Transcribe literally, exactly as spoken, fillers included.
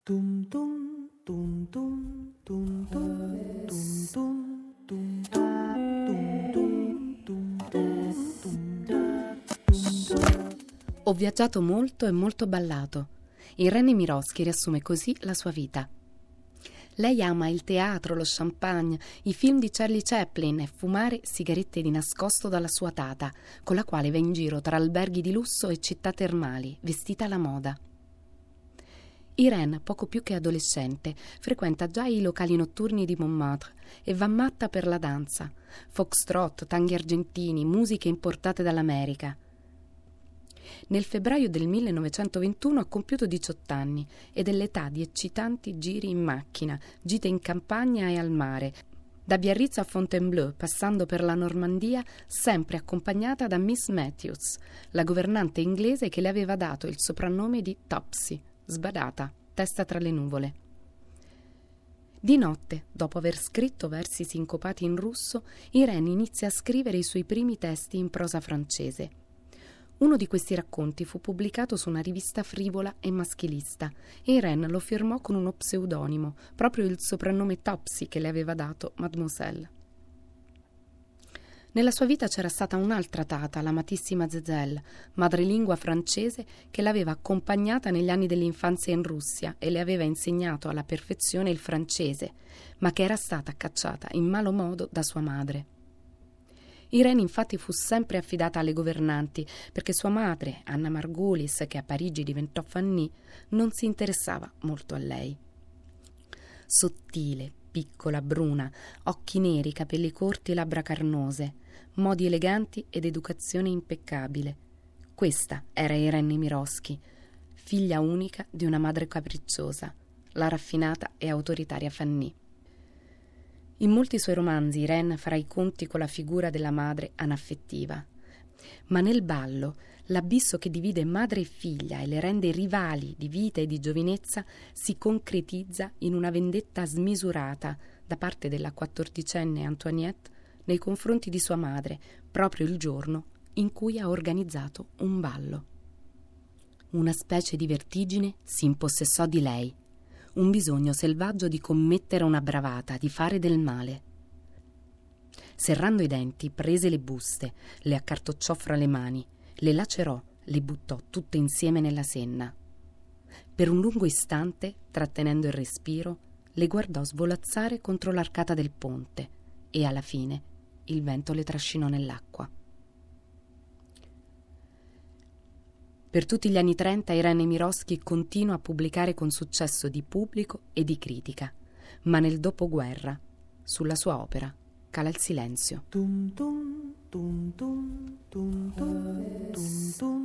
Tum tum tum tum tum tum tum tum tum tum tum tum tum. Ho viaggiato molto e molto ballato. Irene Miroschi riassume così la sua vita. Lei ama il teatro, lo champagne, i film di Charlie Chaplin e fumare sigarette di nascosto dalla sua tata, con la quale va in giro tra alberghi di lusso e città termali, vestita alla moda. Irene, poco più che adolescente, frequenta già i locali notturni di Montmartre e va matta per la danza, foxtrot, tanghi argentini, musiche importate dall'America. Nel febbraio del millenovecentoventuno ha compiuto diciotto anni ed è l'età di eccitanti giri in macchina, gite in campagna e al mare, da Biarritz a Fontainebleau, passando per la Normandia, sempre accompagnata da Miss Matthews, la governante inglese che le aveva dato il soprannome di Topsy, sbadata, testa tra le nuvole. Di notte, dopo aver scritto versi sincopati in russo, Irene inizia a scrivere i suoi primi testi in prosa francese. Uno di questi racconti fu pubblicato su una rivista frivola e maschilista e Irene lo firmò con uno pseudonimo, proprio il soprannome Topsy che le aveva dato Mademoiselle. Nella sua vita c'era stata un'altra tata, l'amatissima Zézelle, madrelingua francese che l'aveva accompagnata negli anni dell'infanzia in Russia e le aveva insegnato alla perfezione il francese, ma che era stata cacciata in malo modo da sua madre. Irene infatti fu sempre affidata alle governanti perché sua madre, Anna Margulis, che a Parigi diventò Fanny, non si interessava molto a lei. Sottile, piccola, bruna, occhi neri, capelli corti e labbra carnose, modi eleganti ed educazione impeccabile. Questa era Irene Miroschi, figlia unica di una madre capricciosa, la raffinata e autoritaria Fanny. In molti suoi romanzi Irene farà i conti con la figura della madre anaffettiva, ma nel ballo l'abisso che divide madre e figlia e le rende rivali di vita e di giovinezza si concretizza in una vendetta smisurata da parte della quattordicenne Antoinette nei confronti di sua madre, proprio il giorno in cui ha organizzato un ballo. Una specie di vertigine si impossessò di lei, un bisogno selvaggio di commettere una bravata, di fare del male. Serrando i denti, prese le buste, le accartocciò fra le mani, le lacerò, le buttò tutte insieme nella Senna. Per un lungo istante, trattenendo il respiro, le guardò svolazzare contro l'arcata del ponte e alla fine il vento le trascinò nell'acqua. Per tutti gli anni trenta Irene Miroschi continua a pubblicare con successo di pubblico e di critica, ma nel dopoguerra, sulla sua opera, cala il silenzio. Tum tum tum tum tum tum tum tum.